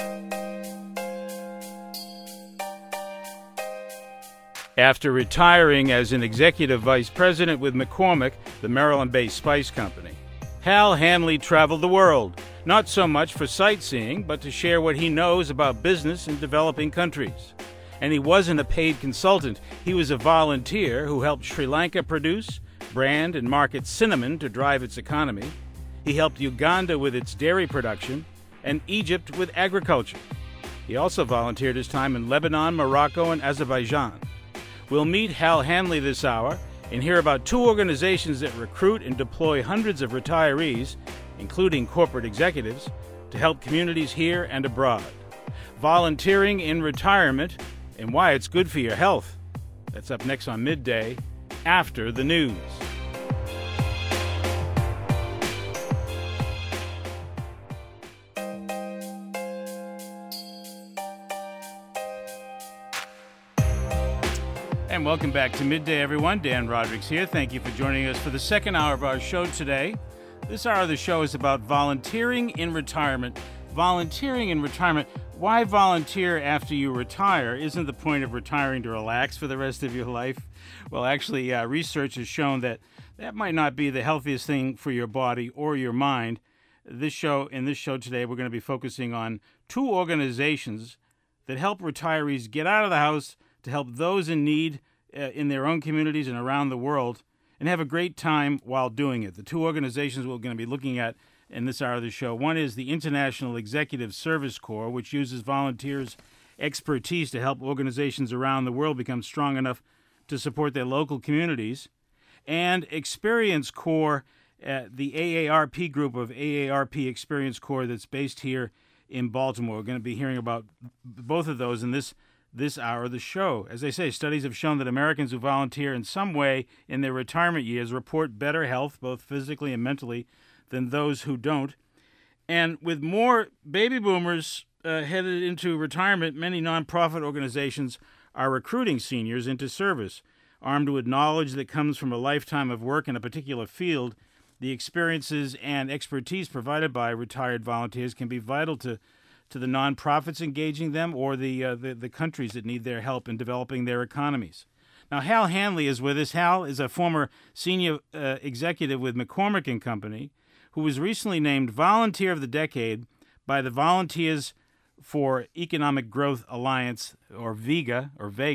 After retiring as an executive vice president with McCormick, the Maryland-based spice company, Hal Hanley traveled the world, not so much for sightseeing, but to share what he knows about business in developing countries. And he wasn't a paid consultant. He was a volunteer who helped Sri Lanka produce, brand, and market cinnamon to drive its economy. He helped Uganda with its dairy production, and Egypt with agriculture. He also volunteered his time in Lebanon, Morocco, and Azerbaijan. We'll meet Hal Hanley this hour and hear about two organizations that recruit and deploy hundreds of retirees, including corporate executives, to help communities here and abroad. Volunteering in retirement and why it's good for your health. That's up next on Midday, after the news. And welcome back to Midday, everyone. Dan Rodrigues here. Thank you for joining us for the second hour of our show today. This hour of the show is about volunteering in retirement. Volunteering in retirement. Why volunteer after you retire? Isn't the point of retiring to relax for the rest of your life? Well, actually, research has shown that that might not be the healthiest thing for your body or your mind. In this show today, we're going to be focusing on two organizations that help retirees get out of the house to help those in need in their own communities and around the world and have a great time while doing it. The two organizations we're going to be looking at in this hour of the show. One is the International Executive Service Corps, which uses volunteers' expertise to help organizations around the world become strong enough to support their local communities. And Experience Corps, the AARP group of AARP Experience Corps that's based here in Baltimore. We're going to be hearing about both of those in this hour of the show. As I say, studies have shown that Americans who volunteer in some way in their retirement years report better health, both physically and mentally, than those who don't. And with more baby boomers headed into retirement, many nonprofit organizations are recruiting seniors into service. Armed with knowledge that comes from a lifetime of work in a particular field, the experiences and expertise provided by retired volunteers can be vital to the nonprofits engaging them or the countries that need their help in developing their economies. Now, Hal Hanley is with us. Hal is a former senior executive with McCormick and Company, who was recently named Volunteer of the Decade by the Volunteers for Economic Growth Alliance, or VEGA,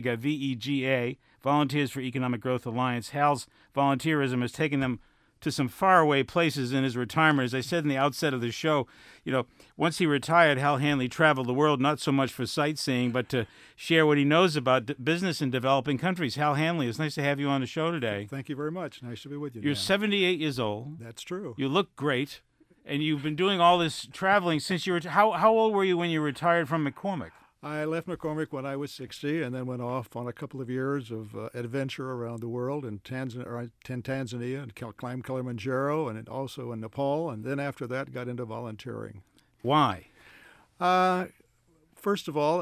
V-E-G-A, Volunteers for Economic Growth Alliance. Hal's volunteerism has taken them to some faraway places in his retirement. As I said in the outset of the show, once he retired, Hal Hanley traveled the world, not so much for sightseeing, but to share what he knows about business in developing countries. Hal Hanley, it's nice to have you on the show today. Thank you very much. Nice to be with you. You're 78 years old. That's true. You look great, and you've been doing all this traveling since you were... How old were you when you retired from McCormick? I left McCormick when I was 60 and then went off on a couple of years of adventure around the world in Tanzania and climbed Kilimanjaro and also in Nepal. And then after that, got into volunteering. Why? First of all,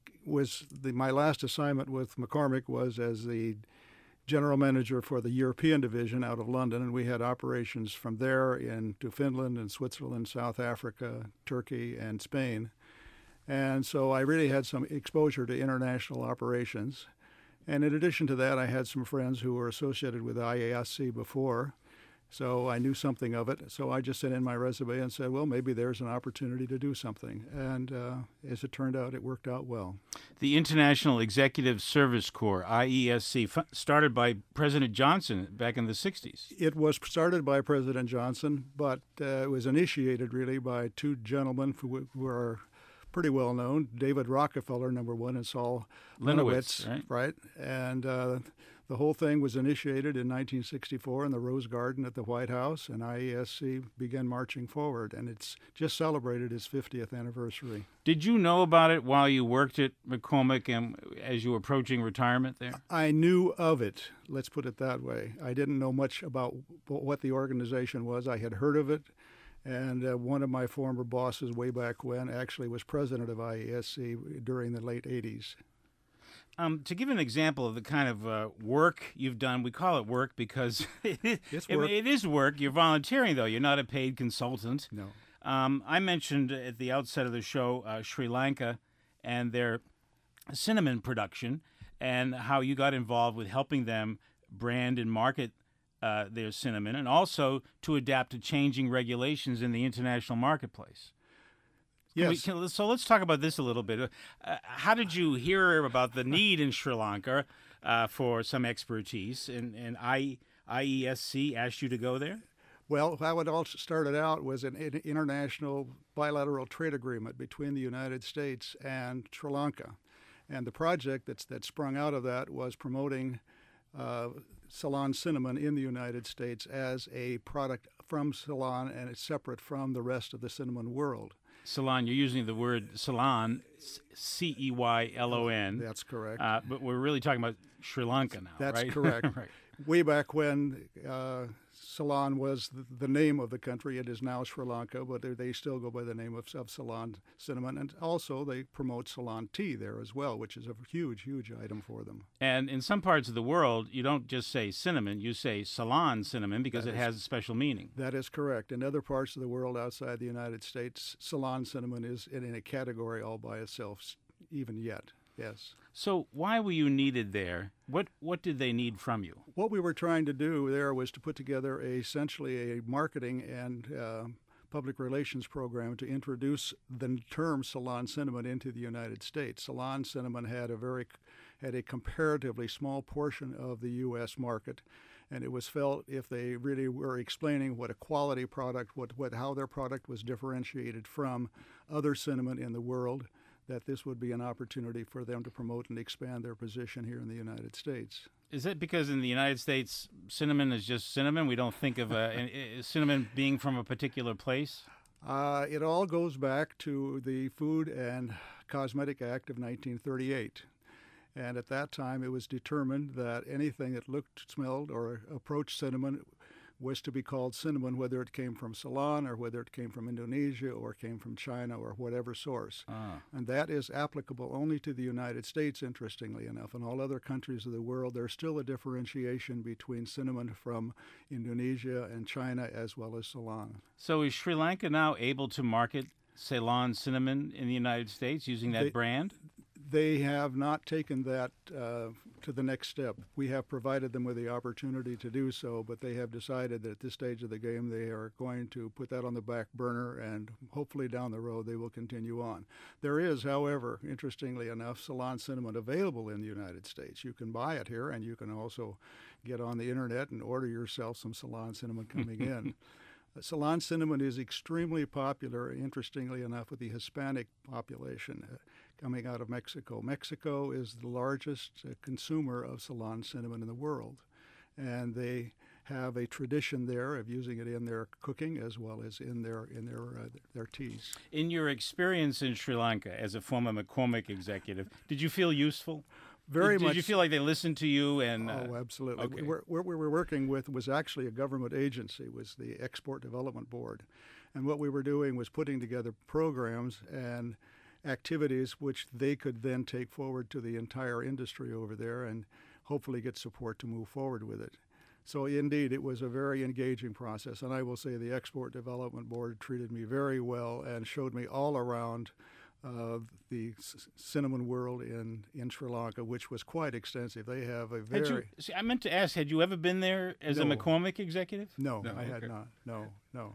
my last assignment with McCormick was as the general manager for the European division out of London. And we had operations from there into Finland and Switzerland, South Africa, Turkey, and Spain. And so I really had some exposure to international operations. And in addition to that, I had some friends who were associated with IASC before, so I knew something of it. So I just sent in my resume and said, well, maybe there's an opportunity to do something. And as it turned out, it worked out well. The International Executive Service Corps, IESC, started by President Johnson back in the 60s. It was started by President Johnson, but it was initiated really by two gentlemen who are pretty well known, David Rockefeller, number one, and Saul Linowitz, right? And the whole thing was initiated in 1964 in the Rose Garden at the White House, and IESC began marching forward, and it's just celebrated its 50th anniversary. Did you know about it while you worked at McCormick and as you were approaching retirement there? I knew of it, let's put it that way. I didn't know much about what the organization was. I had heard of it. And one of my former bosses way back when actually was president of IESC during the late 80s. To give an example of the kind of work you've done, we call it work because it is work. You're volunteering, though. You're not a paid consultant. No. I mentioned at the outset of the show Sri Lanka and their cinnamon production and how you got involved with helping them brand and market their cinnamon and also to adapt to changing regulations in the international marketplace. Yes. So let's talk about this a little bit. How did you hear about the need in Sri Lanka for some expertise, and IESC asked you to go there? Well, how it all started out was an international bilateral trade agreement between the United States and Sri Lanka. And the project that sprung out of that was promoting Ceylon cinnamon in the United States as a product from Ceylon, and it's separate from the rest of the cinnamon world. Ceylon, you're using the word Ceylon, Ceylon. That's correct. But we're really talking about Sri Lanka now, That's right? correct. Right. Way back when Ceylon was the name of the country, it is now Sri Lanka, but they still go by the name of Ceylon cinnamon. And also they promote Ceylon tea there as well, which is a huge, huge item for them. And in some parts of the world, you don't just say cinnamon, you say Ceylon cinnamon because it has a special meaning. That is correct. In other parts of the world outside the United States, Ceylon cinnamon is in a category all by itself, even yet. Yes. So why were you needed there? What did they need from you? What we were trying to do there was to put together essentially a marketing and public relations program to introduce the term Ceylon cinnamon into the United States. Ceylon cinnamon had a comparatively small portion of the U.S. market, and it was felt if they really were explaining what a quality product, how their product was differentiated from other cinnamon in the world, that this would be an opportunity for them to promote and expand their position here in the United States. Is it because in the United States, cinnamon is just cinnamon? We don't think of cinnamon being from a particular place? It all goes back to the Food and Cosmetic Act of 1938. And at that time, it was determined that anything that looked, smelled, or approached cinnamon was to be called cinnamon, whether it came from Ceylon or whether it came from Indonesia or came from China or whatever source. And that is applicable only to the United States, interestingly enough. In all other countries of the world, there's still a differentiation between cinnamon from Indonesia and China as well as Ceylon. So is Sri Lanka now able to market Ceylon cinnamon in the United States using that brand? They have not taken that to the next step. We have provided them with the opportunity to do so, but they have decided that at this stage of the game they are going to put that on the back burner, and hopefully down the road they will continue on. There is, however, interestingly enough, Ceylon cinnamon available in the United States. You can buy it here, and you can also get on the internet and order yourself some Ceylon cinnamon coming in. Ceylon cinnamon is extremely popular, interestingly enough, with the Hispanic population coming out of Mexico. Mexico is the largest consumer of Ceylon cinnamon in the world, and they have a tradition there of using it in their cooking as well as in their teas. In your experience in Sri Lanka as a former McCormick executive, did you feel useful? Very much. Did you feel like they listened to you? And oh, absolutely. Okay. What we were working with was actually a government agency, was the Export Development Board. And what we were doing was putting together programs and activities which they could then take forward to the entire industry over there and hopefully get support to move forward with it. So indeed, it was a very engaging process. And I will say the Export Development Board treated me very well and showed me all around the cinnamon world in Sri Lanka, which was quite extensive. They have a very... I meant to ask, had you ever been there as a McCormick executive? No, I had not. No.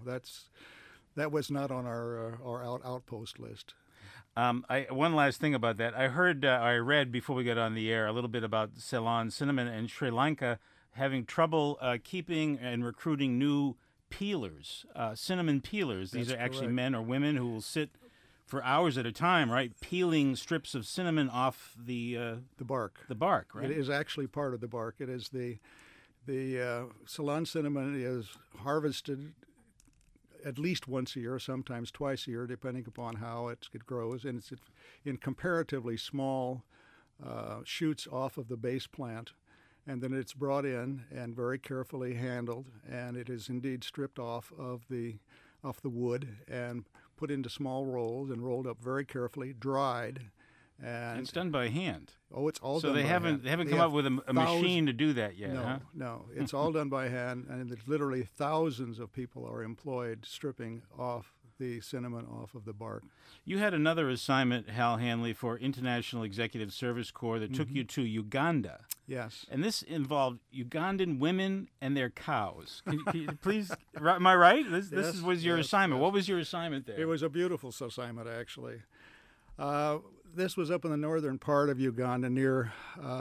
That was not on our outpost list. One last thing about that. I read before we got on the air a little bit about Ceylon cinnamon and Sri Lanka having trouble keeping and recruiting new peelers, cinnamon peelers. These are actually men or women who will sit for hours at a time, right, peeling strips of cinnamon off the bark. The bark, right? It is actually part of the bark. It is the Ceylon cinnamon is harvested at least once a year, sometimes twice a year, depending upon how it grows, and it's in comparatively small shoots off of the base plant. And then it's brought in and very carefully handled, and it is indeed stripped off of the wood and put into small rolls and rolled up very carefully, dried. And it's done by hand. Oh, it's all done by hand. So they haven't come up with a machine to do that yet, huh? No. It's all done by hand, and literally thousands of people are employed stripping off the cinnamon off of the bark. You had another assignment, Hal Hanley, for International Executive Service Corps that took you to Uganda. Yes. And this involved Ugandan women and their cows. Can you please, am I right? This was your assignment. Yes. What was your assignment there? It was a beautiful assignment, actually. This was up in the northern part of Uganda, near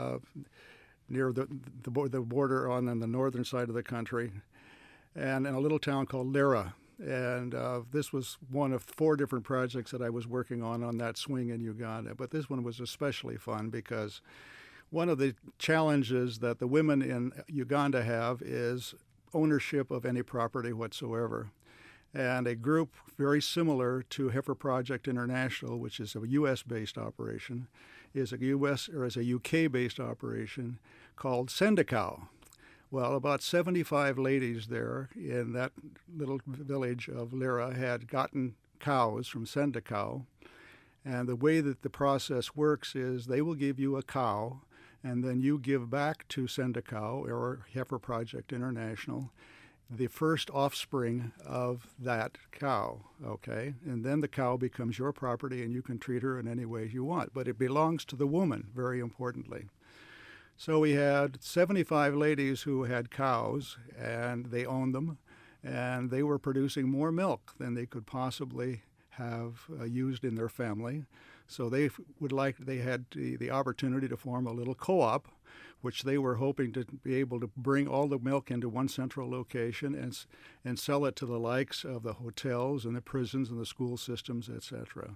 the border on the northern side of the country, and in a little town called Lira. And this was one of 4 different projects that I was working on that swing in Uganda. But this one was especially fun because one of the challenges that the women in Uganda have is ownership of any property whatsoever. And a group very similar to Heifer Project International, which is a U.S.-based operation, is a UK-based operation called Sendikau. Well, about 75 ladies there in that little village of Lira had gotten cows from Sendikau. And the way that the process works is they will give you a cow, and then you give back to Sendikau, or Heifer Project International, the first offspring of that cow, okay? And then the cow becomes your property, and you can treat her in any way you want. But it belongs to the woman, very importantly. So we had 75 ladies who had cows, and they owned them, and they were producing more milk than they could possibly have used in their family. So they had the opportunity to form a little co-op, which they were hoping to be able to bring all the milk into one central location and sell it to the likes of the hotels and the prisons and the school systems, etc.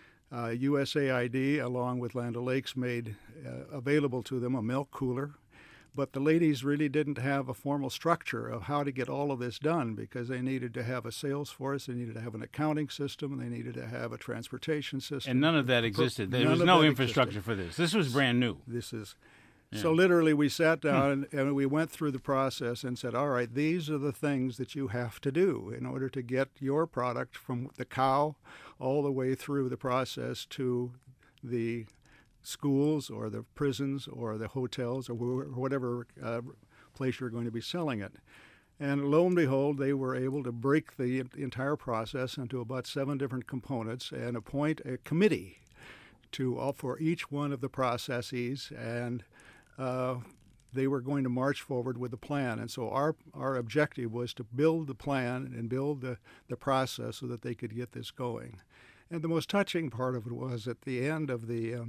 USAID, along with Land O'Lakes, made available to them a milk cooler. But the ladies really didn't have a formal structure of how to get all of this done because they needed to have a sales force, they needed to have an accounting system, they needed to have a transportation system. And none of that existed. There was no infrastructure for this. This was brand new. So literally we sat down and we went through the process and said, all right, these are the things that you have to do in order to get your product from the cow all the way through the process to the schools or the prisons or the hotels or whatever place you're going to be selling it. And lo and behold, they were able to break the entire process into about 7 different components and appoint a committee for each one of the processes, and they were going to march forward with the plan. And so our objective was to build the plan and build the process so that they could get this going. And the most touching part of it was at the end of the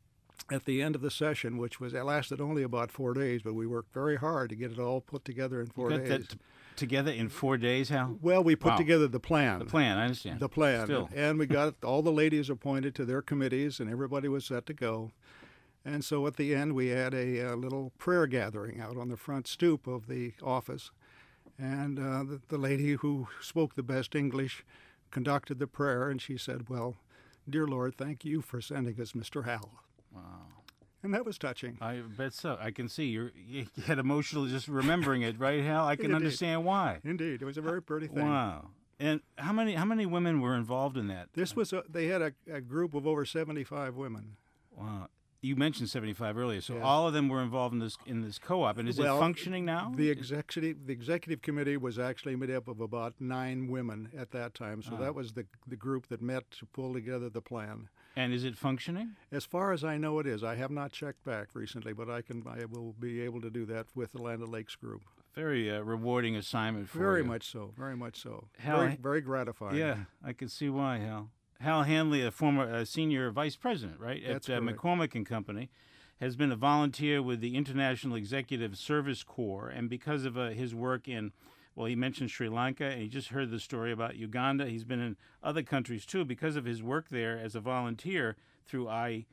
session, which lasted only about 4 days, but we worked very hard to get it all put together in 4 days. That together in 4 days, Hal? Well, we put together the plan. The plan, I understand. The plan. Still. And we got all the ladies appointed to their committees, and everybody was set to go. And so at the end, we had a little prayer gathering out on the front stoop of the office. And the lady who spoke the best English conducted the prayer, and she said, well, dear Lord, thank you for sending us Mr. Hal. Wow. And that was touching. I bet so. I can see you get emotional just remembering it, right, Hal? I can understand why. Indeed. It was a very pretty thing. Wow. And how many women were involved in that? They had a group of over 75 women. Wow. You mentioned 75 earlier, so all of them were involved in this co-op. And is it functioning now? The executive committee was actually made up of about 9 women at that time. So that was the group that met to pull together the plan. And is it functioning? As far as I know, it is. I have not checked back recently, but I will be able to do that with the Land O'Lakes group. Very rewarding assignment for you. Very much so. Very much so. Hal, very gratifying. Yeah, I can see why, Hal. Hal Hanley, a former senior vice president, right, That's at McCormick and Company, has been a volunteer with the International Executive Service Corps, and because of his work in, well, he mentioned Sri Lanka, and he just heard the story about Uganda. He's been in other countries, too. Because of his work there as a volunteer through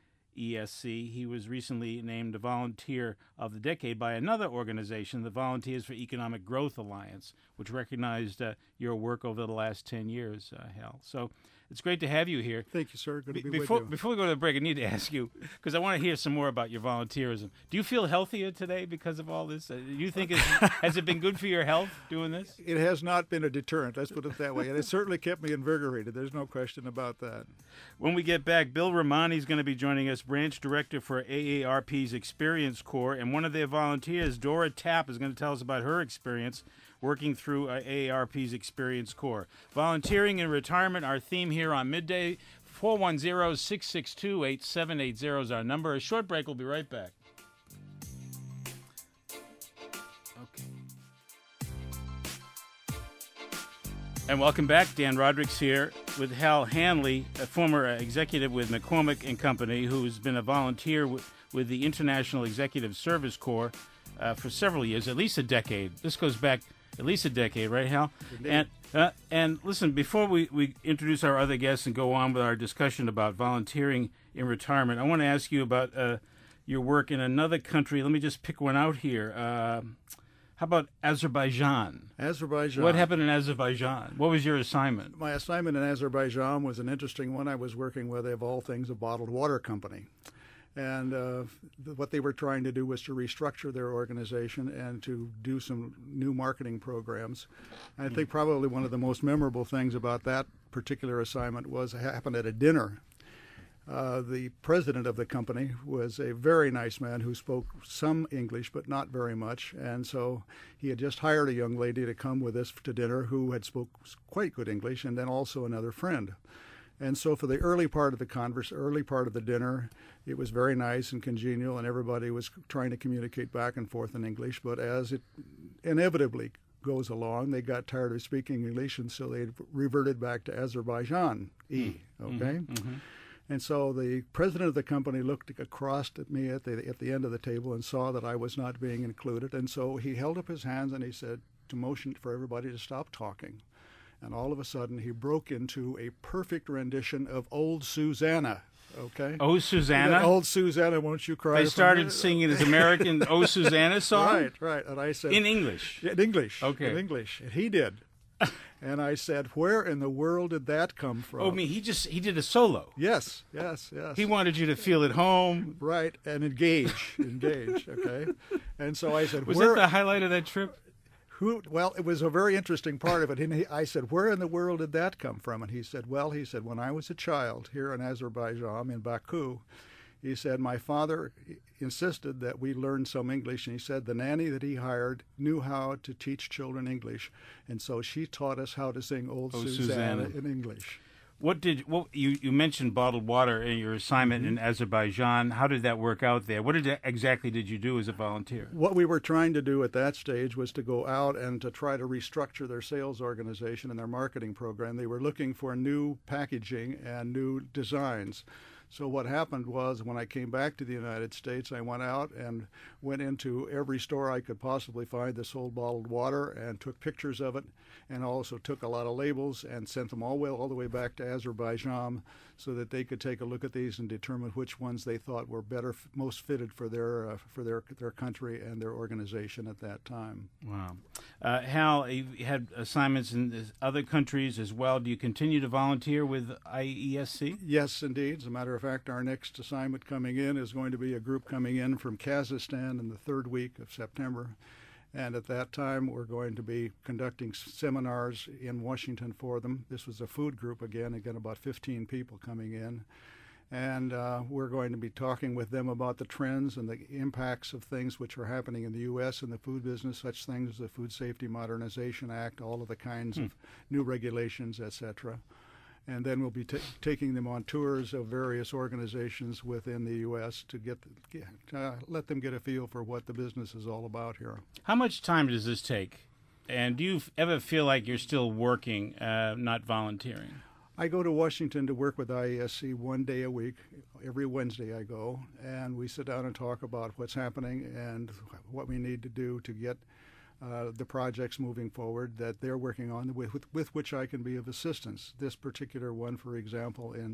IESC, he was recently named a Volunteer of the Decade by another organization, the Volunteers for Economic Growth Alliance, which recognized your work over the last 10 years, Hal. So it's great to have you here. Thank you, sir. Good to be before, with you. Before we go to the break, I need to ask you, because I want to hear some more about your volunteerism. Do you feel healthier today because of all this? Do you think has it been good for your health doing this? It has not been a deterrent, let's put it that way. And it certainly kept me invigorated. There's no question about that. When we get back, Bill Romani is going to be joining us, branch director for AARP's Experience Corps, and one of their volunteers, Dora Tapp, is going to tell us about her experience working through AARP's Experience Corps. Volunteering in retirement, our theme here on Midday. 410-662-8780 is our number. A short break. We'll be right back. And welcome back. Dan Rodricks here with Hal Hanley, a former executive with McCormick and Company, who's been a volunteer with the International Executive Service Corps for several years, at least a decade. This goes back at least a decade, right, Hal? And listen, before we introduce our other guests and go on with our discussion about volunteering in retirement, I want to ask you about your work in another country. Let me just pick one out here. How about Azerbaijan? Azerbaijan. What happened in Azerbaijan? What was your assignment? My assignment in Azerbaijan was an interesting one. I was working with, of all things, a bottled water company. And what they were trying to do was to restructure their organization and to do some new marketing programs. And I think probably one of the most memorable things about that particular assignment was it happened at a dinner. The president of the company was a very nice man who spoke some English, but not very much. And so he had just hired a young lady to come with us to dinner who had spoke quite good English, and then also another friend. And so for the early part of the dinner, it was very nice and congenial, and everybody was trying to communicate back and forth in English. But as it inevitably goes along, they got tired of speaking English, and so they reverted back to Azerbaijan. Okay? Mm-hmm. And so the president of the company looked across at me at the end of the table and saw that I was not being included. And so he held up his hands and he said to motion for everybody to stop talking. And all of a sudden he broke into a perfect rendition of Old Susanna. Okay. Oh, Susanna? Old Susanna, won't you cry? They started singing his American Oh, Susanna song? Right. And I said... In English? In English. Okay. In English. And he did. And I said, where in the world did that come from? Oh, I mean, he did a solo. Yes. He wanted you to feel at home. Right, and engage, okay? And so I said, Was that the highlight of that trip? Well, it was a very interesting part of it. And I said, where in the world did that come from? And he said, when I was a child here in Azerbaijan, in Baku, he said, my father insisted that we learn some English, and he said the nanny that he hired knew how to teach children English, and so she taught us how to sing Old Susanna in English. You mentioned bottled water in your assignment in Azerbaijan. How did that work out there? What exactly did you do as a volunteer? What we were trying to do at that stage was to go out and to try to restructure their sales organization and their marketing program. They were looking for new packaging and new designs. So what happened was when I came back to the United States, I went out and went into every store I could possibly find that sold bottled water and took pictures of it, and also took a lot of labels and sent them all the way back to Azerbaijan so that they could take a look at these and determine which ones they thought were most fitted for their country and their organization at that time. Wow. Hal, you had assignments in other countries as well. Do you continue to volunteer with IESC? Yes, indeed. As a matter of fact, our next assignment coming in is going to be a group coming in from Kazakhstan in the third week of September. And at that time, we're going to be conducting seminars in Washington for them. This was a food group again, about 15 people coming in. And we're going to be talking with them about the trends and the impacts of things which are happening in the U.S. in the food business, such things as the Food Safety Modernization Act, all of the kinds of new regulations, etc. And then we'll be taking them on tours of various organizations within the U.S. to let them get a feel for what the business is all about here. How much time does this take? And do you ever feel like you're still working, not volunteering? I go to Washington to work with IESC 1 day a week. Every Wednesday I go, and we sit down and talk about what's happening and what we need to do to get the projects moving forward that they're working on, with which I can be of assistance. This particular one, for example, in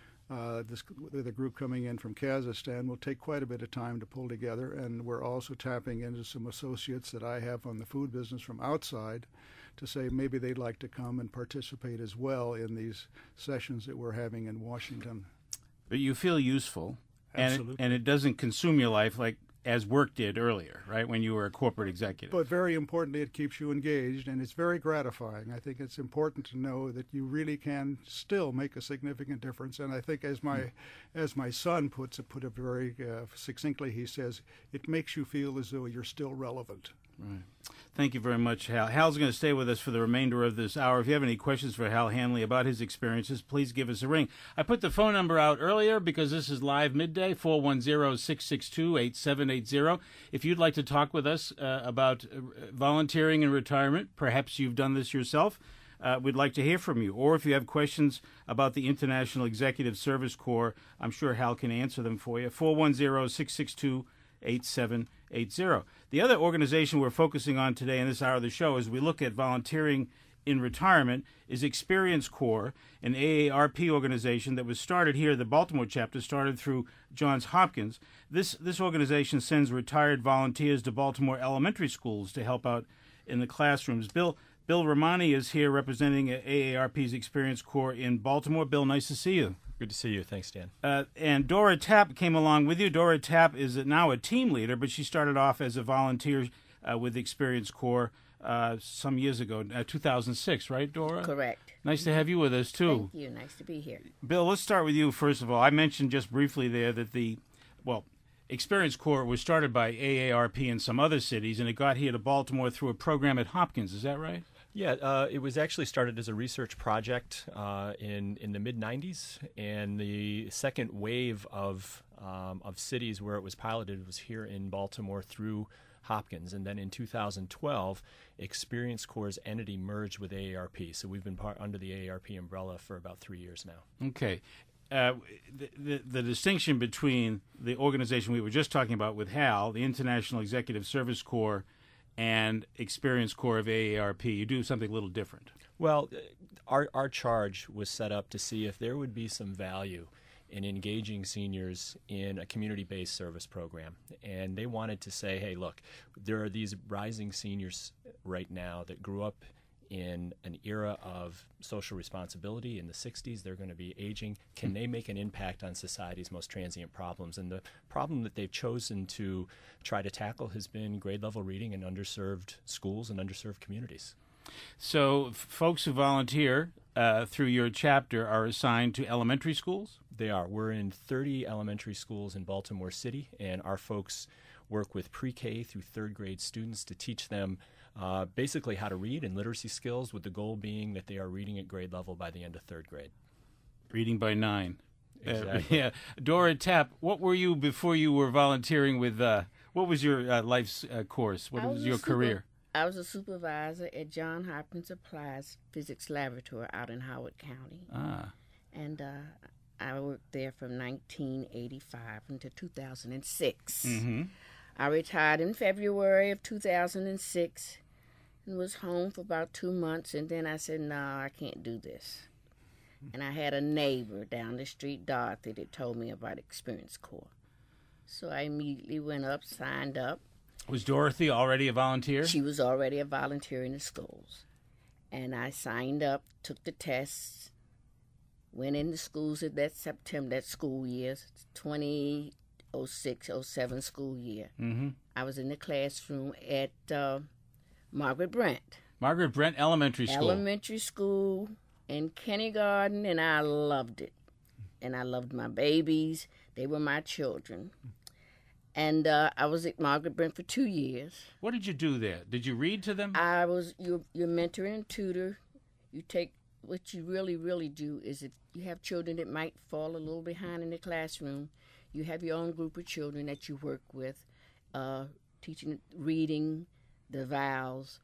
the group coming in from Kazakhstan will take quite a bit of time to pull together, and we're also tapping into some associates that I have on the food business from outside to say maybe they'd like to come and participate as well in these sessions that we're having in Washington. But you feel useful, Absolutely. And it doesn't consume your life like as work did earlier, right, when you were a corporate executive. But very importantly, it keeps you engaged, and it's very gratifying. I think it's important to know that you really can still make a significant difference. And I think as my son put it very succinctly, he says, it makes you feel as though you're still relevant. Right. Thank you very much, Hal. Hal's going to stay with us for the remainder of this hour. If you have any questions for Hal Hanley about his experiences, please give us a ring. I put the phone number out earlier because this is live midday, 410-662-8780. If you'd like to talk with us about volunteering in retirement, perhaps you've done this yourself, we'd like to hear from you. Or if you have questions about the International Executive Service Corps, I'm sure Hal can answer them for you. 410-662-8780. The other organization we're focusing on today in this hour of the show as we look at volunteering in retirement is Experience Corps, an AARP organization that was started here. The Baltimore chapter started through Johns Hopkins. This organization sends retired volunteers to Baltimore elementary schools to help out in the classrooms. Bill Romani is here representing AARP's Experience Corps in Baltimore. Bill, nice to see you. Good to see you. Thanks, Dan. And Dora Tapp came along with you. Dora Tapp is now a team leader, but she started off as a volunteer with Experience Corps some years ago, 2006, right, Dora? Correct. Nice to have you with us, too. Thank you. Nice to be here. Bill, let's start with you, first of all. I mentioned just briefly there that Experience Corps was started by AARP in some other cities, and it got here to Baltimore through a program at Hopkins. Is that right? Yeah, it was actually started as a research project in the mid-'90s, and the second wave of cities where it was piloted was here in Baltimore through Hopkins. And then in 2012, Experience Corps' entity merged with AARP. So we've been under the AARP umbrella for about 3 years now. Okay. The distinction between the organization we were just talking about with Hal, the International Executive Service Corps, and Experience Corps of AARP, you do something a little different. Well, our charge was set up to see if there would be some value in engaging seniors in a community-based service program. And they wanted to say, hey, look, there are these rising seniors right now that grew up in an era of social responsibility. In the 60s, they're going to be aging. Can they make an impact on society's most transient problems? And the problem that they've chosen to try to tackle has been grade-level reading in underserved schools and underserved communities. So folks who volunteer through your chapter are assigned to elementary schools? They are. We're in 30 elementary schools in Baltimore City, and our folks work with pre-K through third grade students to teach them basically how to read and literacy skills, with the goal being that they are reading at grade level by the end of third grade. Reading by 9. Exactly. Yeah. Dora Tapp, what were you before you were volunteering with, what was your life's course? What was your career? I was a supervisor at Johns Hopkins Applied Physics Laboratory out in Howard County. And I worked there from 1985 until 2006. Mm-hmm. I retired in February of 2006 and was home for about 2 months, and then I said, no, I can't do this. And I had a neighbor down the street, Dorothy, that told me about Experience Corps. So I immediately went up, signed up. Was Dorothy already a volunteer? She was already a volunteer in the schools. And I signed up, took the tests, went in the schools at that September, that school year, 2006-07 school year. Mm-hmm. I was in the classroom at Margaret Brent. Margaret Brent Elementary School. Elementary school and kindergarten, and I loved it. And I loved my babies. They were my children. And I was at Margaret Brent for 2 years. What did you do there? Did you read to them? I was your mentor and tutor. You take what you really do is if you have children that might fall a little behind in the classroom, you have your own group of children that you work with, teaching reading, the vowels,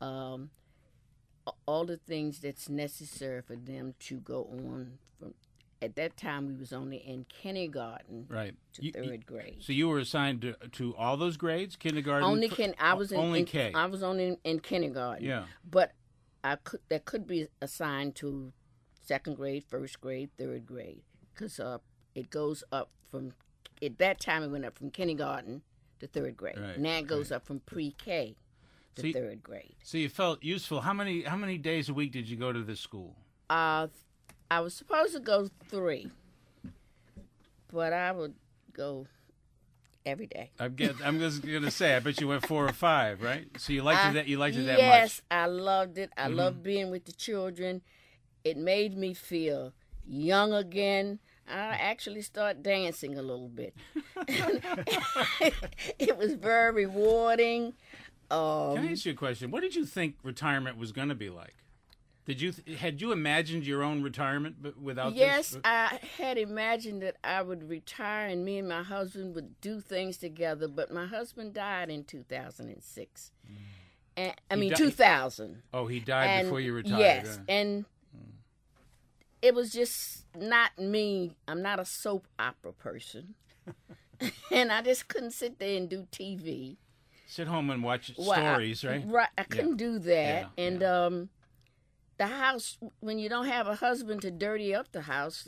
all the things that's necessary for them to go on from. At that time, we was only in kindergarten to third grade. So you were assigned to all those grades, kindergarten? I was only K. I was only in kindergarten. Yeah. But that could be assigned to second grade, first grade, third grade, because it goes up from. At that time, it went up from kindergarten to third grade. Right, now it goes up from pre-K to third grade. So you felt useful. How many days a week did you go to this school? I was supposed to go 3, but I would go every day. I'm just gonna say, I bet you went 4 or 5, right? So you liked it. You liked it that much. Yes, I loved it. I loved being with the children. It made me feel young again. I actually started dancing a little bit. It was very rewarding. Can I ask you a question? What did you think retirement was going to be like? Had you imagined your own retirement without yes, this? I had imagined that I would retire and me and my husband would do things together, but my husband died in 2006. And, 2000. Oh, he died before you retired. Yes, and it was just not me. I'm not a soap opera person. And I just couldn't sit there and do TV. Sit home and watch stories, right? Right. I couldn't do that. Yeah, and the house, when you don't have a husband to dirty up the house,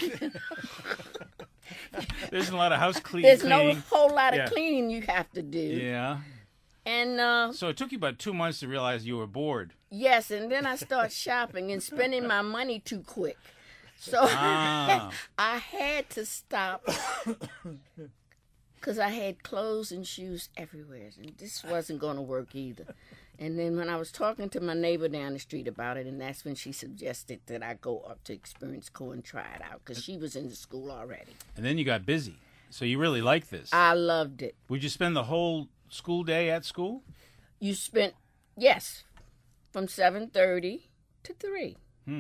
there's a lot of house cleaning. There's no whole lot of cleaning you have to do. Yeah. And so it took you about 2 months to realize you were bored. Yes, and then I started shopping and spending my money too quick. So I had to stop because I had clothes and shoes everywhere, and this wasn't going to work either. And then when I was talking to my neighbor down the street about it, and that's when she suggested that I go up to Experience Corps and try it out because she was in the school already. And then you got busy, so you really liked this. I loved it. Would you spend the whole school day at school? You spent, yes, from 7:30 to 3.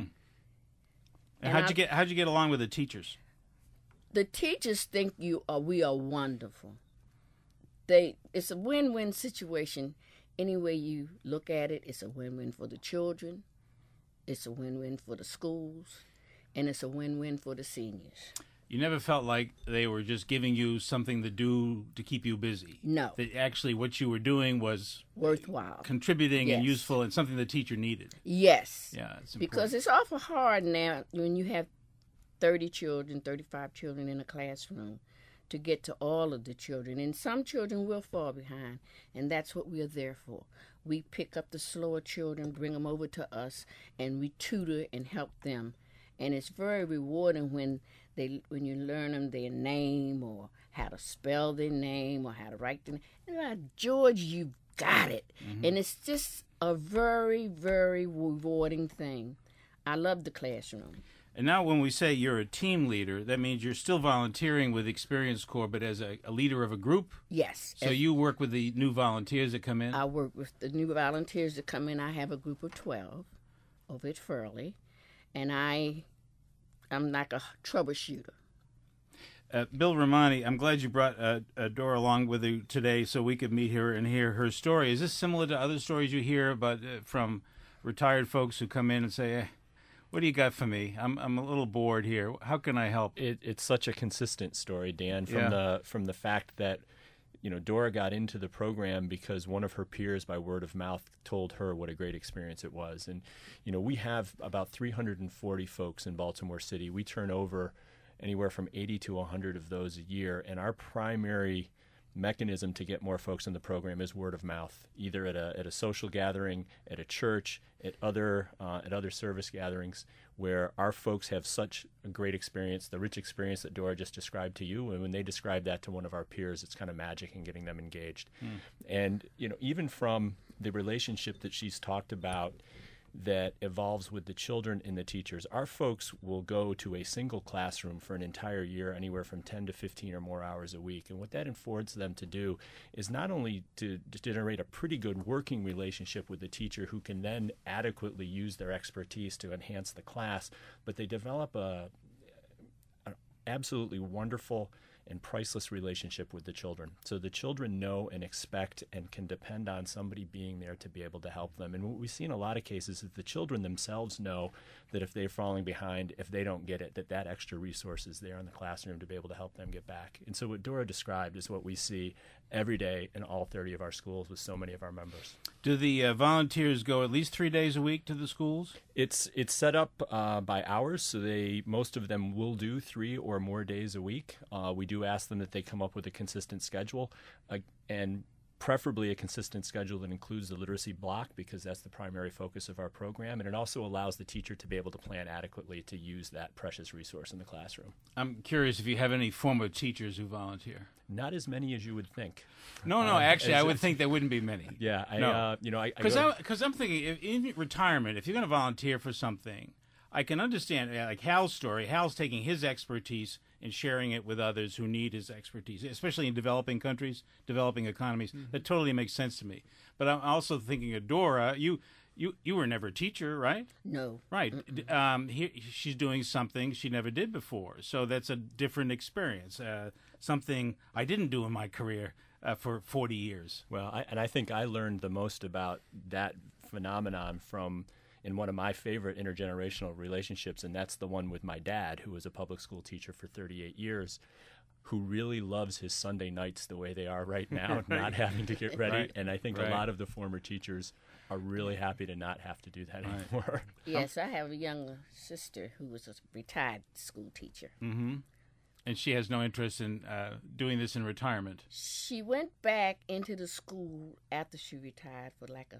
And how'd you get along with the teachers? The teachers think we are wonderful. It's a win-win situation. Any way you look at it, it's a win-win for the children, it's a win-win for the schools, and it's a win-win for the seniors. You never felt like they were just giving you something to do to keep you busy? No. That actually what you were doing was worthwhile, contributing and useful, and something the teacher needed. Yes. Yeah, it's important. Because it's awful hard now when you have 30 children, 35 children in a classroom to get to all of the children. And some children will fall behind, and that's what we are there for. We pick up the slower children, bring them over to us, and we tutor and help them. And it's very rewarding when you learn them their name or how to spell their name or how to write their name. And like, George, you got it. Mm-hmm. And it's just a very, very rewarding thing. I love the classroom. And now when we say you're a team leader, that means you're still volunteering with Experience Corps, but as a leader of a group? Yes. So you work with the new volunteers that come in? I work with the new volunteers that come in. I have a group of 12 over at Furley, and I'm like a troubleshooter. Bill Romani, I'm glad you brought Dora along with you today so we could meet her and hear her story. Is this similar to other stories you hear about from retired folks who come in and say, what do you got for me? I'm a little bored here. How can I help? It's such a consistent story, Dan, from the fact that Dora got into the program because one of her peers by word of mouth told her what a great experience it was. And we have about 340 folks in Baltimore City. We turn over anywhere from 80 to 100 of those a year, and our primary mechanism to get more folks in the program is word of mouth, either at a social gathering, at a church, at other service gatherings, where our folks have such a great experience, the rich experience that Dora just described to you, and when they describe that to one of our peers, it's kind of magic in getting them engaged. And even from the relationship that she's talked about that evolves with the children and the teachers, our folks will go to a single classroom for an entire year, anywhere from 10 to 15 or more hours a week. And what that affords them to do is not only to generate a pretty good working relationship with the teacher who can then adequately use their expertise to enhance the class, but they develop an absolutely wonderful and priceless relationship with the children. So the children know and expect and can depend on somebody being there to be able to help them. And what we see in a lot of cases is the children themselves know that if they're falling behind, if they don't get it, that extra resource is there in the classroom to be able to help them get back. And so what Dora described is what we see every day in all 30 of our schools with so many of our members. Do the volunteers go at least 3 days a week to the schools? It's set up by hours, so most of them will do 3 or more days a week. We do ask them that they come up with a consistent schedule, and preferably a consistent schedule that includes the literacy block, because that's the primary focus of our program, and it also allows the teacher to be able to plan adequately to use that precious resource in the classroom. I'm curious if you have any former teachers who volunteer. Not as many as you would think. No, actually, I would think there wouldn't be many. Yeah, because I'm thinking, in retirement, if you're going to volunteer for something, I can understand, like Hal's story. Hal's taking his expertise and sharing it with others who need his expertise, especially in developing countries, developing economies. That totally makes sense to me. But I'm also thinking of Dora. You were never a teacher, right? No. Right. She's doing something she never did before. So that's a different experience, something I didn't do in my career for 40 years. Well, I think I learned the most about that phenomenon in one of my favorite intergenerational relationships, and that's the one with my dad, who was a public school teacher for 38 years, who really loves his Sunday nights the way they are right now, right. Not having to get ready. Right. And I think a lot of the former teachers are really happy to not have to do that anymore. Yes, I have a younger sister who was a retired school teacher. Mm-hmm. And she has no interest in doing this in retirement. She went back into the school after she retired for like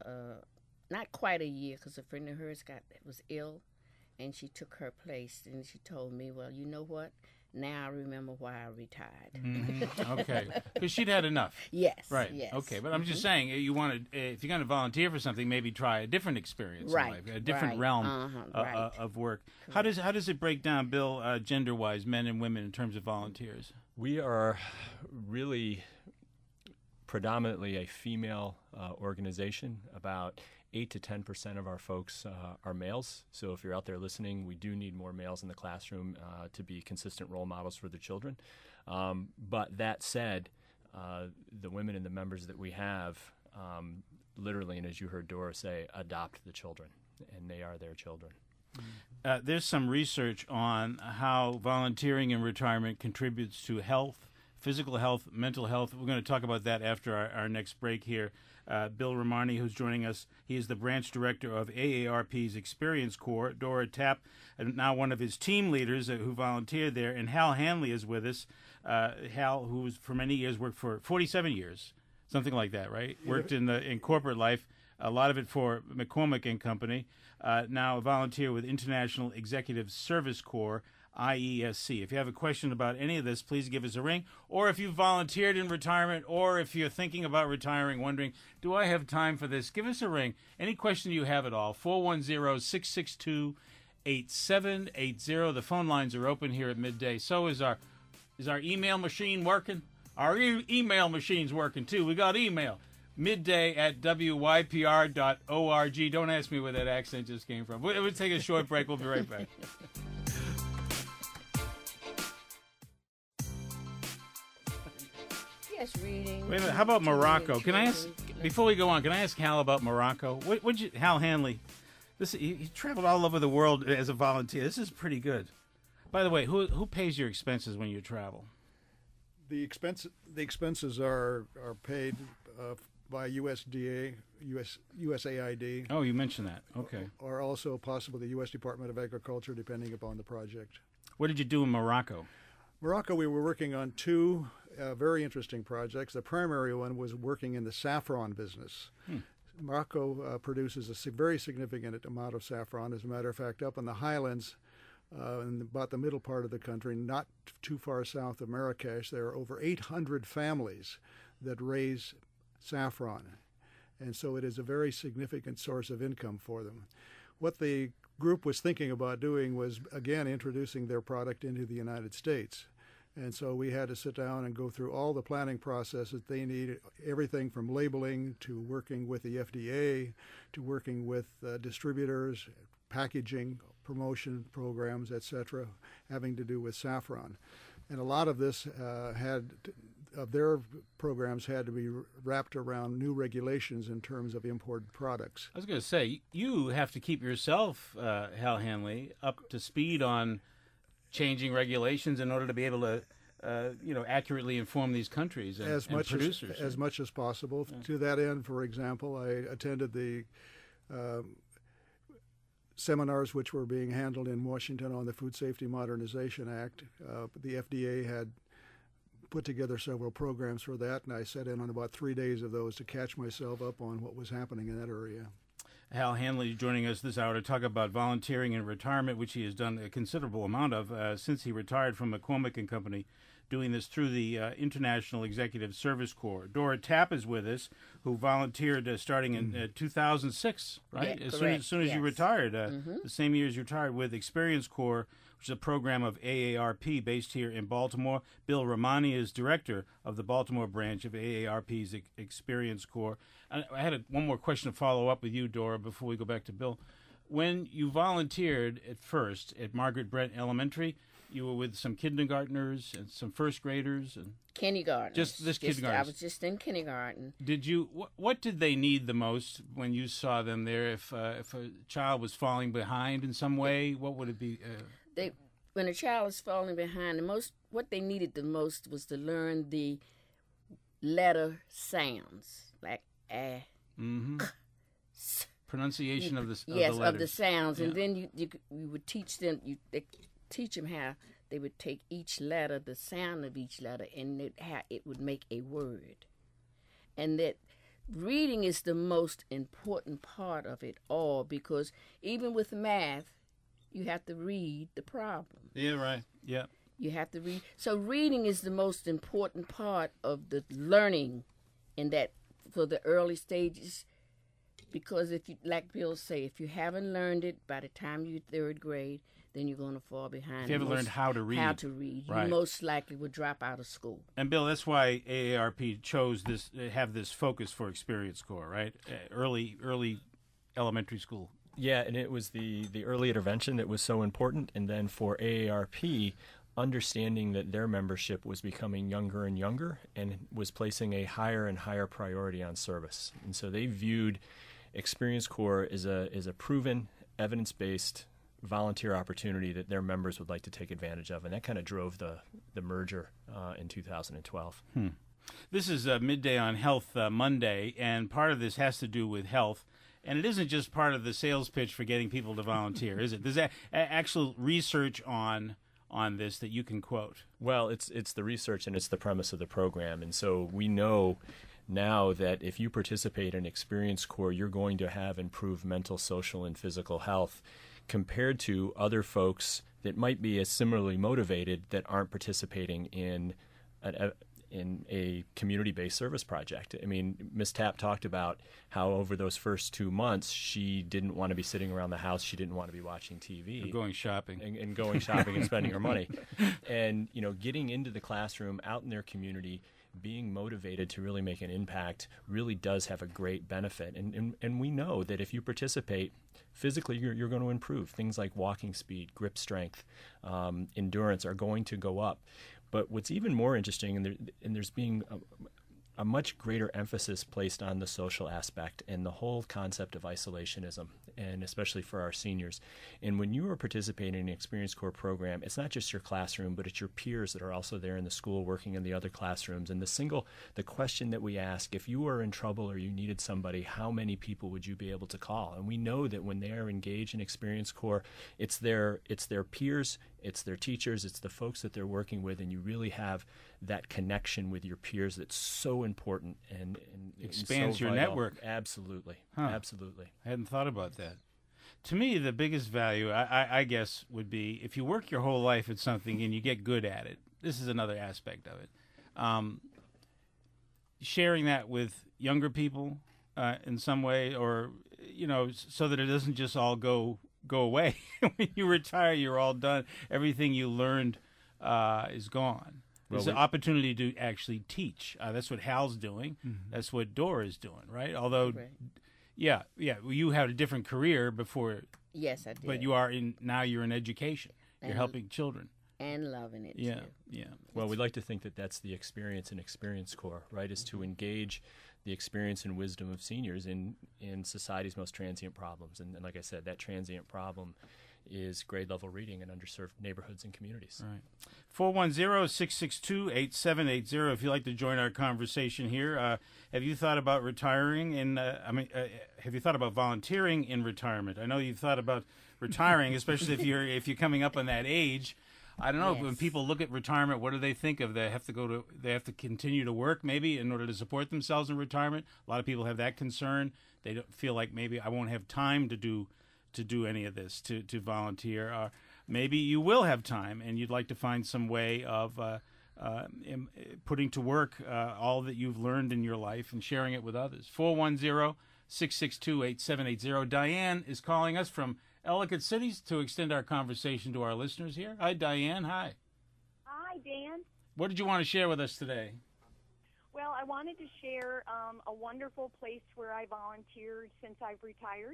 not quite a year, because a friend of hers was ill, and she took her place. And she told me, well, you know what? Now I remember why I retired. Mm-hmm. Okay, because she'd had enough. Yes. Right. Yes. Okay, but I'm just saying, if you're going to volunteer for something, maybe try a different experience in life, a different realm of work. Correct. How does it break down, Bill, gender-wise, men and women, in terms of volunteers? We are really predominantly a female organization. About 8 to 10% of our folks are males. So if you're out there listening, we do need more males in the classroom to be consistent role models for their children. But that said, the women and the members that we have literally, and as you heard Dora say, adopt the children, and they are their children. There's some research on how volunteering in retirement contributes to health, physical health, mental health. We're going to talk about that after our next break here. Bill Romani, who's joining us, he is the branch director of AARP's Experience Corps. Dora Tapp, now one of his team leaders who volunteered there. And Hal Hanley is with us. Hal, who's for many years worked for 47 years, something like that, right? Worked in corporate life, a lot of it for McCormick and Company. Now a volunteer with International Executive Service Corps, IESC. If you have a question about any of this, please give us a ring. Or if you volunteered in retirement, or if you're thinking about retiring, wondering, do I have time for this? Give us a ring. Any question you have at all, 410-662-8780. The phone lines are open here at midday. So is our email machine working? Our email machine's working, too. We got email. midday@wypr.org. Don't ask me where that accent just came from. We'll take a short break. We'll be right back. Yes, reading. Wait a minute. How about Morocco? Can I ask, before we go on, can I ask Hal about Morocco? Hal Hanley, he traveled all over the world as a volunteer. This is pretty good. By the way, who pays your expenses when you travel? The expenses are paid by USDA, USAID. Oh, you mentioned that. Okay. Or also possibly the U.S. Department of Agriculture, depending upon the project. What did you do in Morocco? Morocco, we were working on two very interesting projects. The primary one was working in the saffron business. Morocco produces a very significant amount of saffron. As a matter of fact, up in the highlands, in about the middle part of the country, not too far south of Marrakesh, there are over 800 families that raise saffron. And so it is a very significant source of income for them. What the group was thinking about doing was, again, introducing their product into the United States. And so we had to sit down and go through all the planning processes they needed, everything from labeling to working with the FDA to working with distributors, packaging, promotion programs, etc., having to do with saffron. And a lot of this their programs had to be wrapped around new regulations in terms of imported products. I was going to say, you have to keep yourself, Hal Hanley, up to speed on changing regulations in order to be able to, accurately inform these countries and producers. As much as possible. Yeah. To that end, for example, I attended the seminars which were being handled in Washington on the Food Safety Modernization Act. The FDA had put together several programs for that, and I sat in on about 3 days of those to catch myself up on what was happening in that area. Hal Hanley joining us this hour to talk about volunteering in retirement, which he has done a considerable amount of since he retired from McCormick and Company, doing this through the International Executive Service Corps. Dora Tapp is with us, who volunteered starting in 2006, right? Yeah, as soon as you retired, the same year as you retired, with Experience Corps, which is a program of AARP based here in Baltimore. Bill Romani is director of the Baltimore branch of AARP's Experience Corps. I had one more question to follow up with you, Dora, before we go back to Bill. When you volunteered at first at Margaret Brent Elementary, you were with some kindergartners and some first graders and kindergarten. Kindergarten. I was just in kindergarten. Did you? What did they need the most when you saw them there? If a child was falling behind in some way, what would it be? When a child was falling behind, what they needed the most was to learn the letter sounds, like k, s. Pronunciation of the yes, of the letters. Of the sounds, yeah. And then you would teach them. They teach them how they would take each letter, the sound of each letter, and how it would make a word. And that reading is the most important part of it all, because even with math, you have to read the problem. Yeah, right. Yeah. You have to read. So reading is the most important part of the learning in that for the early stages. Because if you, like Bill say, if you haven't learned it by the time you're third grade, then you're going to fall behind. If you haven't learned how to read. Right. You most likely will drop out of school. And Bill, that's why AARP chose this, have this focus for Experience Corps, right? Early elementary school. Yeah, and it was the early intervention that was so important. And then for AARP, understanding that their membership was becoming younger and younger and was placing a higher and higher priority on service. And so they viewed Experience Corps is a proven, evidence-based volunteer opportunity that their members would like to take advantage of, and that kind of drove the merger in 2012. This is Midday on Health Monday, and part of this has to do with health, and it isn't just part of the sales pitch for getting people to volunteer, is it? There's actual research on this that you can quote. Well, it's the research and it's the premise of the program, and so we know now that if you participate in Experience Corps, you're going to have improved mental, social, and physical health compared to other folks that might be as similarly motivated that aren't participating in a community-based service project. I mean, Ms. Tapp talked about how over those first 2 months, she didn't want to be sitting around the house. She didn't want to be watching TV. Or going shopping. And going shopping and spending her money. And, getting into the classroom, out in their community, being motivated to really make an impact really does have a great benefit. And we know that if you participate, physically you're going to improve. Things like walking speed, grip strength, endurance are going to go up. But what's even more interesting, and there's being a much greater emphasis placed on the social aspect and the whole concept of isolationism, and especially for our seniors. And when you are participating in an Experience Corps program, it's not just your classroom, but it's your peers that are also there in the school working in the other classrooms. And the question that we ask, if you were in trouble or you needed somebody, how many people would you be able to call? And we know that when they are engaged in Experience Corps, it's their peers, it's their teachers, it's the folks that they're working with, and you really have that connection with your peers that's so important and expands so your vital. network. Absolutely. Absolutely. I hadn't thought about that. To me, the biggest value, I guess, would be if you work your whole life at something and you get good at it. This is another aspect of it. Sharing that with younger people in some way, or so that it doesn't just all go away. When you retire, you're all done. Everything you learned is gone. There's an opportunity to actually teach. That's what Hal's doing. Mm-hmm. That's what Dora is doing, right? Although, yeah, you had a different career before. Yes, I did. But now you're in education. You're helping children. And loving it, yeah, too. Yeah. Well, we'd like to think that that's the experience in Experience Corps, right, is to engage the experience and wisdom of seniors in society's most transient problems. And like I said, that transient problem is grade-level reading in underserved neighborhoods and communities. All right. 410-662-8780 if you'd like to join our conversation here. Have you thought about retiring have you thought about volunteering in retirement? I know you've thought about retiring, especially if you're coming up on that age. I don't know, yes. When people look at retirement, what do they think of? They have to continue to work maybe in order to support themselves in retirement. A lot of people have that concern. They don't feel like maybe I won't have time to do any of this, to volunteer. Maybe you will have time and you'd like to find some way of putting to work all that you've learned in your life and sharing it with others. 410-662-8780. Diane is calling us from Ellicott City to extend our conversation to our listeners here. Hi, Diane. Hi. Hi, Dan. What did you want to share with us today? Well, I wanted to share a wonderful place where I volunteered since I've retired.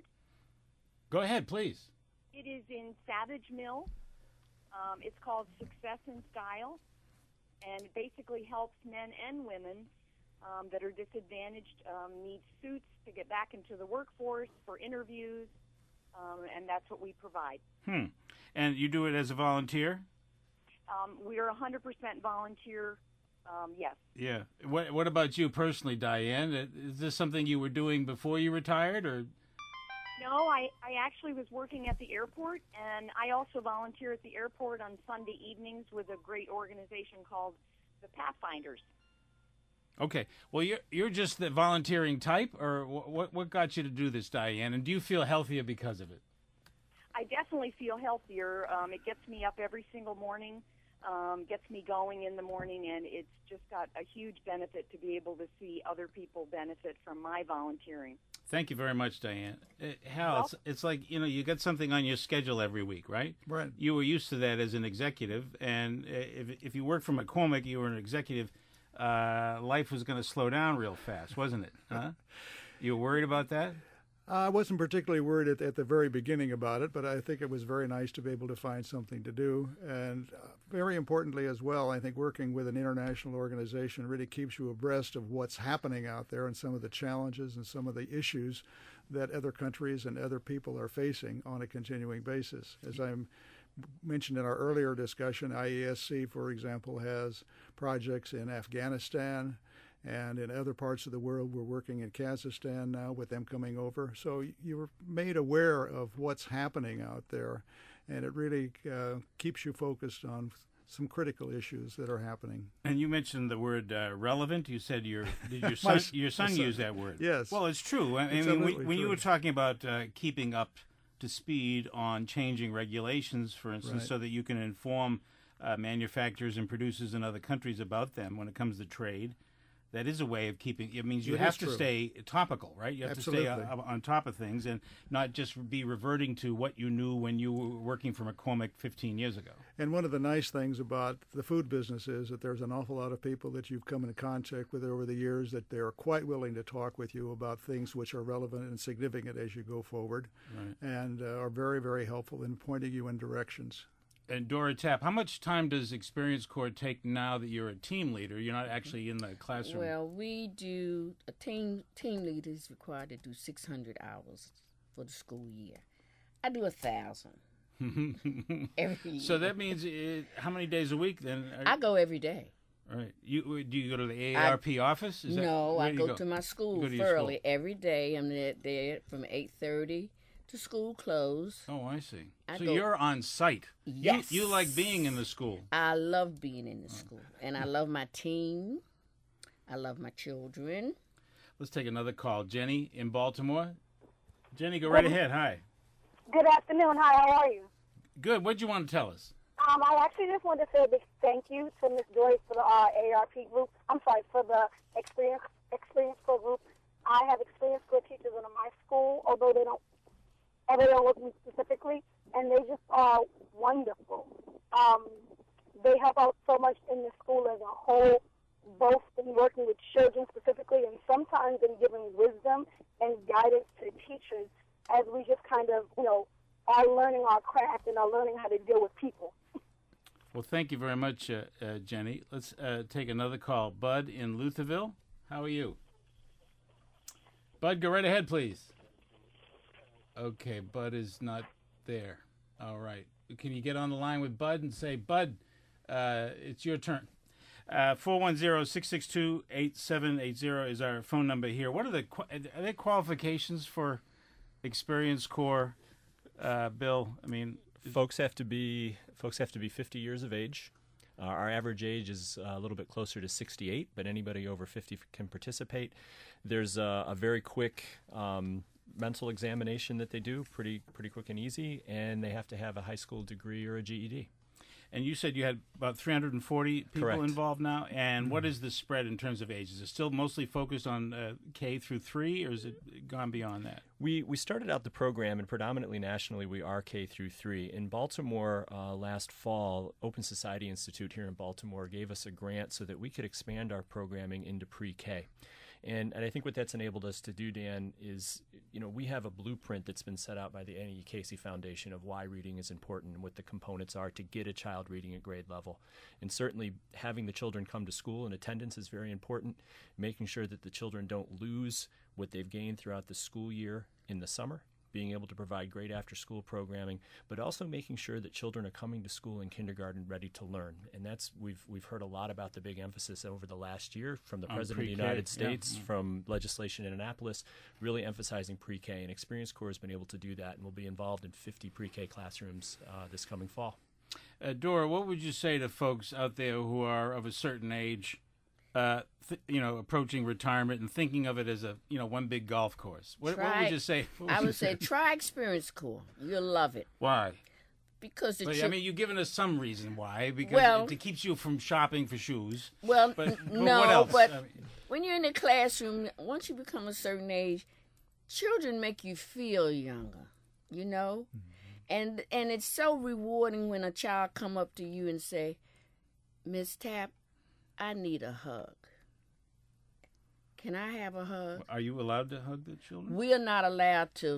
Go ahead, please. It is in Savage Mill. It's called Success in Style, and it basically helps men and women that are disadvantaged, need suits to get back into the workforce for interviews, and that's what we provide. And you do it as a volunteer? We are 100% volunteer, yes. Yeah. What about you personally, Diane? Is this something you were doing before you retired, or? No, I actually was working at the airport, and I also volunteer at the airport on Sunday evenings with a great organization called the Pathfinders. Okay. Well, you're just the volunteering type, or what got you to do this, Diane? And do you feel healthier because of it? I definitely feel healthier. It gets me up every single morning, gets me going in the morning, and it's just got a huge benefit to be able to see other people benefit from my volunteering. Thank you very much, Diane. Hal, it's like, you get something on your schedule every week, right? Right. You were used to that as an executive, and if you worked for McCormick, you were an executive, life was going to slow down real fast, wasn't it? Huh? You were worried about that? I wasn't particularly worried at the very beginning about it, but I think it was very nice to be able to find something to do. And very importantly as well, I think working with an international organization really keeps you abreast of what's happening out there and some of the challenges and some of the issues that other countries and other people are facing on a continuing basis. As I mentioned in our earlier discussion, IESC, for example, has projects in Afghanistan, and in other parts of the world. We're working in Kazakhstan now with them coming over. So you're made aware of what's happening out there, and it really keeps you focused on some critical issues that are happening. And you mentioned the word relevant. You said your son used that word. Yes. Well, it's true. I mean, when you were talking about keeping up to speed on changing regulations, for instance, Right. so that you can inform manufacturers and producers in other countries about them when it comes to trade, that is a way of keeping. It means you have to stay topical, right? You have Absolutely. to stay on top of things and not just be reverting to what you knew when you were working for McCormick 15 years ago. And one of the nice things about the food business is that there's an awful lot of people that you've come into contact with over the years that they're quite willing to talk with you about things which are relevant and significant as you go forward, Right. and are very, very helpful in pointing you in directions. And Dora Tapp, how much time does Experience Corps take now that you're a team leader? You're not actually in the classroom. Well, we do, a team leader is required to do 600 hours for the school year. I do 1,000 every year. So that means how many days a week then? I go every day. All right. Do you go to the AARP office? No, where I do you go to my school You go to your thoroughly school. every day. I'm there from 8:30 to school close. Oh, I see. I So go- you're on site. Yes. You like being in the school. I love being in the school, and I love my team. I love my children. Let's take another call. Jenny in Baltimore. Jenny, go right ahead. Hi. Good afternoon. Hi, how are you? Good. What do you want to tell us? I actually just wanted to say a big thank you to Ms. Joyce for the AARP group. I'm sorry, for the Experience Corps group. I have Experience Corps teachers in my school, although they don't work with me specifically, and they just are wonderful. They help out so much in the school as a whole, both in working with children specifically and sometimes in giving wisdom and guidance to teachers as we just kind of, are learning our craft and are learning how to deal with people. Well, thank you very much, Jenny. Let's take another call. Bud in Lutherville. How are you? Bud, go right ahead, please. Okay, Bud is not there. All right. Can you get on the line with Bud and say, Bud, it's your turn. 410-662-8780 is our phone number here. What are there qualifications for Experience Corps, Bill? I mean, Folks have to be 50 years of age. Our average age is a little bit closer to 68, but anybody over 50 can participate. There's a very quick mental examination that they do, pretty quick and easy, and they have to have a high school degree or a GED. And you said you had about 340 people Correct. involved now. And what is the spread in terms of ages? Is it still mostly focused on K through 3, or is it gone beyond that? We started out the program, and predominantly nationally, we are K through 3. In Baltimore last fall, Open Society Institute here in Baltimore gave us a grant so that we could expand our programming into pre-K. And I think what that's enabled us to do, Dan, is, we have a blueprint that's been set out by the Annie Casey Foundation of why reading is important and what the components are to get a child reading at grade level. And certainly having the children come to school and attendance is very important, making sure that the children don't lose what they've gained throughout the school year in the summer, being able to provide great after-school programming, but also making sure that children are coming to school in kindergarten ready to learn. And that's we've heard a lot about the big emphasis over the last year from the President of the United States, from legislation in Annapolis, really emphasizing pre-K. And Experience Corps has been able to do that, and will be involved in 50 pre-K classrooms this coming fall. Dora, what would you say to folks out there who are of a certain age, approaching retirement and thinking of it as a, one big golf course? What would you say? I would say try Experience Corps. You'll love it. Why? Because you've given us some reason why. Because it keeps you from shopping for shoes. Well, but no, what else? But when you're in the classroom, once you become a certain age, children make you feel younger, Mm-hmm. And it's so rewarding when a child come up to you and say, Miss Tapp, I need a hug. Can I have a hug? Are you allowed to hug the children? We are not allowed to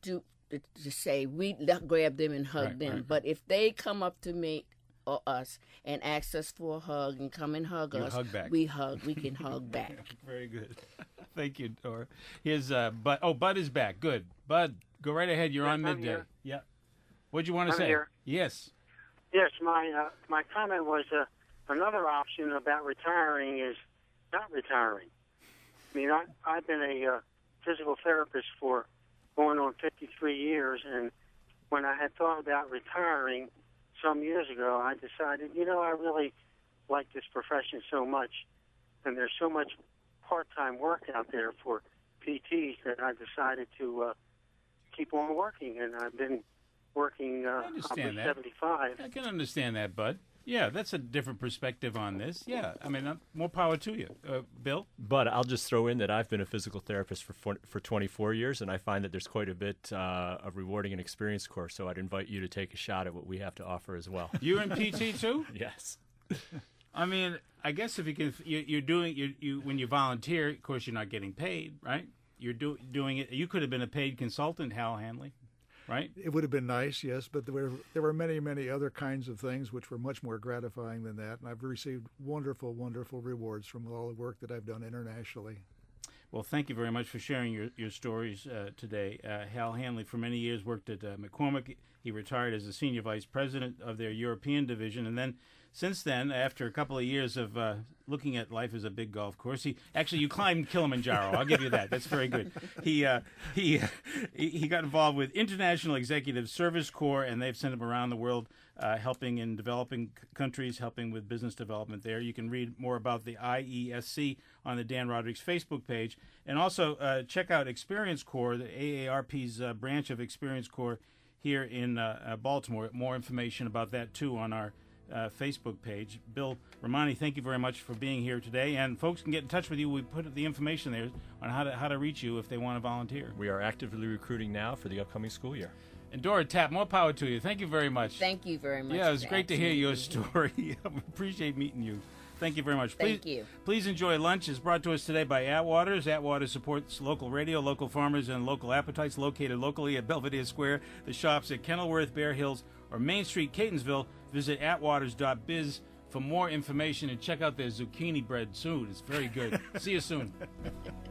say we grab them and hug them. Right. But if they come up to me or us and ask us for a hug and come and hug us, hug back. We can hug back. Very good. Thank you, Dora. Here's Bud. Oh, Bud is back. Good. Bud, go right ahead. You're on midday. Here. Yeah. What'd you want to say? Here. Yes. Yes, my comment was another option about retiring is not retiring. I mean, I've been a physical therapist for going on 53 years, and when I had thought about retiring some years ago, I decided, I really like this profession so much, and there's so much part-time work out there for PTs that I decided to keep on working, and I've been working. I understand that. 75. I can understand that, Bud. Yeah, that's a different perspective on this. Yeah, I mean, more power to you. Bill? But I'll just throw in that I've been a physical therapist for 24 years, and I find that there's quite a bit of rewarding and Experience Course, so I'd invite you to take a shot at what we have to offer as well. You're in PT too? Yes. I mean, I guess if you can, you're doing, when you volunteer, of course, you're not getting paid, right? You're doing it. You could have been a paid consultant, Hal Hanley. Right? It would have been nice, yes, but there were many, many other kinds of things which were much more gratifying than that, and I've received wonderful, wonderful rewards from all the work that I've done internationally. Well, thank you very much for sharing your stories today. Hal Hanley, for many years, worked at McCormick. He retired as the senior vice president of their European division, and then since then, after a couple of years of looking at life as a big golf course, you climbed Kilimanjaro. I'll give you that. That's very good. He got involved with International Executive Service Corps, and they've sent him around the world, helping in developing countries, helping with business development there. You can read more about the IESC on the Dan Rodrigues Facebook page, and also check out Experience Corps, the AARP's branch of Experience Corps here in Baltimore. More information about that too on our Facebook page. Bill Romani, thank you very much for being here today. And folks can get in touch with you. We put the information there on how to reach you if they want to volunteer. We are actively recruiting now for the upcoming school year. And Dora Tapp, more power to you. Thank you very much. Thank you very much. Yeah, it was great to hear your story. We appreciate meeting you. Thank you very much. Thank you. Please enjoy lunch. It's brought to us today by Atwaters. Atwaters supports local radio, local farmers, and local appetites, located locally at Belvedere Square. The shops at Kenilworth, Bear Hills, or Main Street, Catonsville. Visit atwaters.biz for more information and check out their zucchini bread soon. It's very good. See you soon.